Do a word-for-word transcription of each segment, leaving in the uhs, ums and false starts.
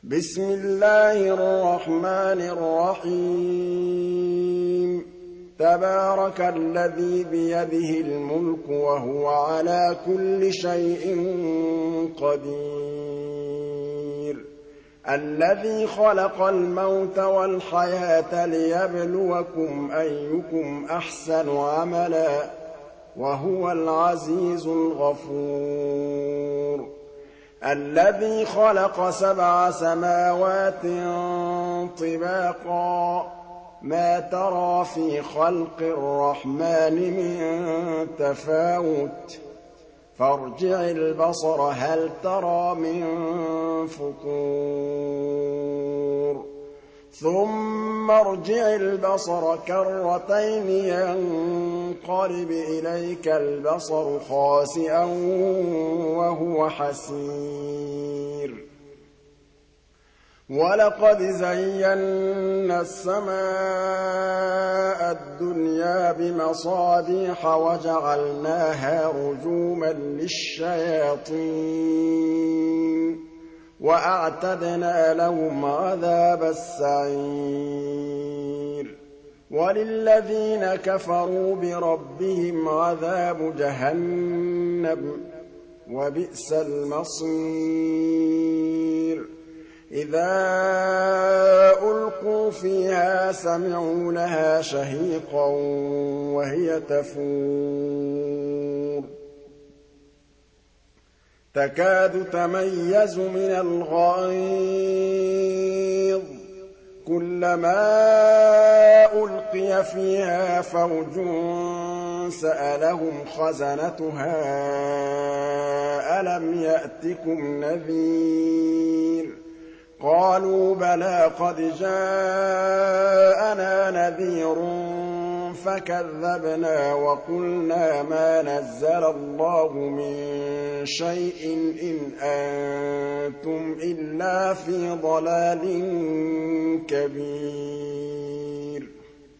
بسم الله الرحمن الرحيم تبارك الذي بيده الملك وهو على كل شيء قدير الذي خلق الموت والحياة ليبلوكم أيكم أحسن عملا وهو العزيز الغفور الذي خلق سبع سماوات طباقا ما ترى في خلق الرحمن من تفاوت فارجع البصر هل ترى من فطور ثم ارجع البصر كرتين ينقلب إليك البصر خاسئا وهو حسير ولقد زينا السماء الدنيا بمصابيح وجعلناها رجوما للشياطين وأعتدنا لهم عذاب السعير وللذين كفروا بربهم عذاب جهنم وبئس المصير إذا ألقوا فيها سمعوا لها شهيقا وهي تفور تكاد تميز من الغيظ كلما ألقي فيها فوج سألهم خزنتها ألم يأتكم نذير قالوا بلى قد جاءنا نذير فكذبنا وقلنا ما نزل الله من شيء إن أنتم إلا في ضلال كبير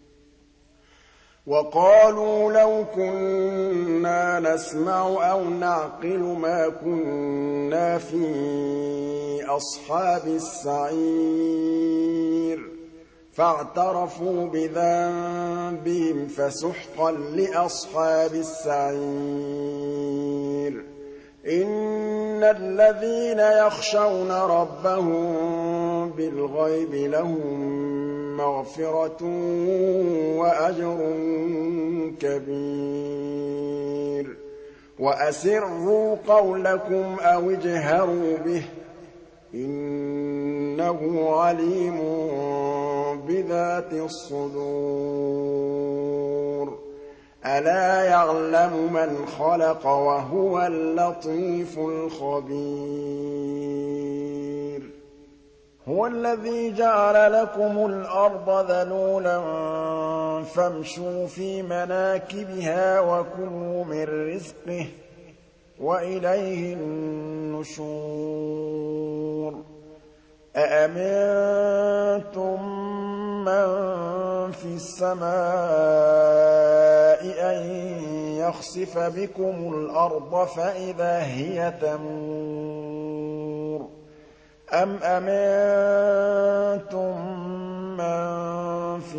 وقالوا لو كنا نسمع أو نعقل ما كنا في أصحاب السعير فاعترفوا بذنبهم فسحقا لأصحاب السعير إن الذين يخشون ربهم بالغيب لهم مغفرة وأجر كبير وأسروا قولكم أو اجهروا به إنه عليم بذات الصدور ألا يعلم من خلق وهو اللطيف الخبير هو الذي جعل لكم الأرض ذلولا فامشوا في مناكبها وكلوا من رزقه وإليه النشور أأمنتم من في السماء أن يخسف بكم الأرض فإذا هي تمور أم أمنتم من في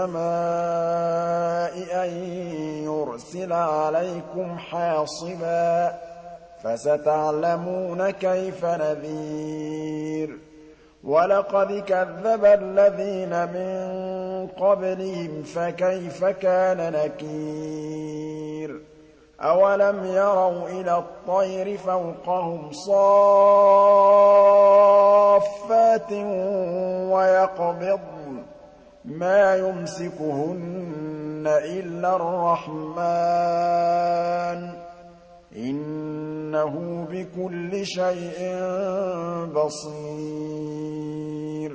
السماء أن يرسل عليكم حاصبا فستعلمون كيف نذير ولقد كذب الذين من قبلهم فكيف كان نكير أولم يروا إلى الطير فوقهم صافات ويقبضن ما يمسكهن إلا الرحمن إنه بكل شيء بصير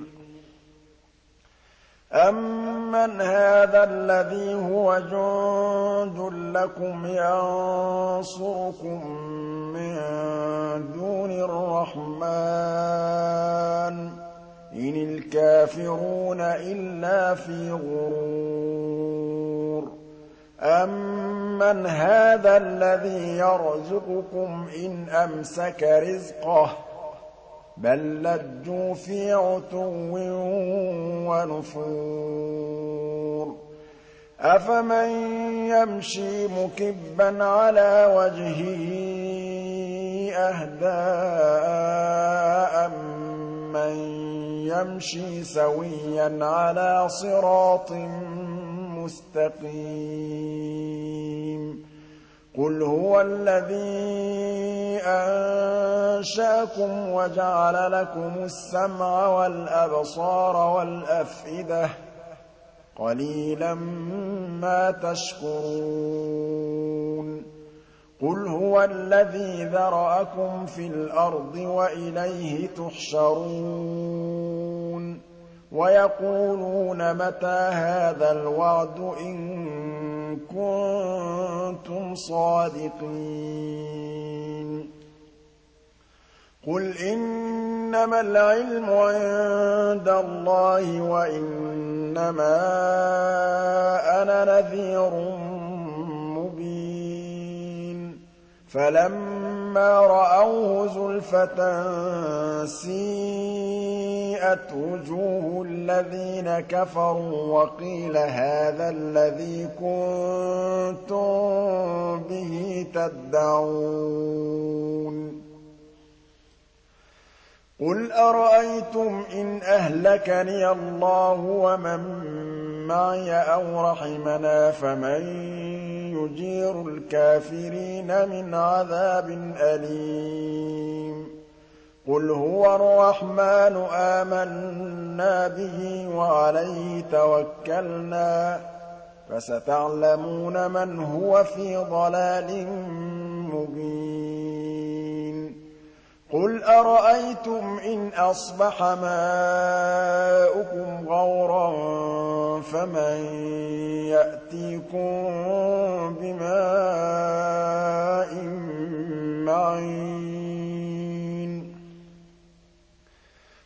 أمن هذا الذي هو جند لكم ينصركم من دون الرحمن إن الكافرون إلا في غرور أمن هذا الذي يرزقكم إن أمسك رزقه بل لجوا في عتو ونفور أفمن يمشي مكبا على وجهه أهدى أمن يمشي سويا على صراط مستقيم قل هو الذي أنشأكم وجعل لكم السمع والأبصار والأفئدة قليلا ما تشكرون قل هو الذي ذرأكم في الأرض وإليه تحشرون ويقولون متى هذا الوعد إن كنتم صادقين قل إنما العلم عند الله وإنما أنا نذير مبين فلما رأوه زلفة سيئت وجوه الذين كفروا وقيل هذا الذي كنتم به تدعون قل أرأيتم إن أهلكني الله ومن معي أو رحمنا فمن يجير الكافرين من عذاب أليم قل هو الرحمن آمنا به وعليه توكلنا فستعلمون من هو في ضلال مبين قل أرأيتم إن أصبح ماؤكم غورا فمن يأتيكم بماء معين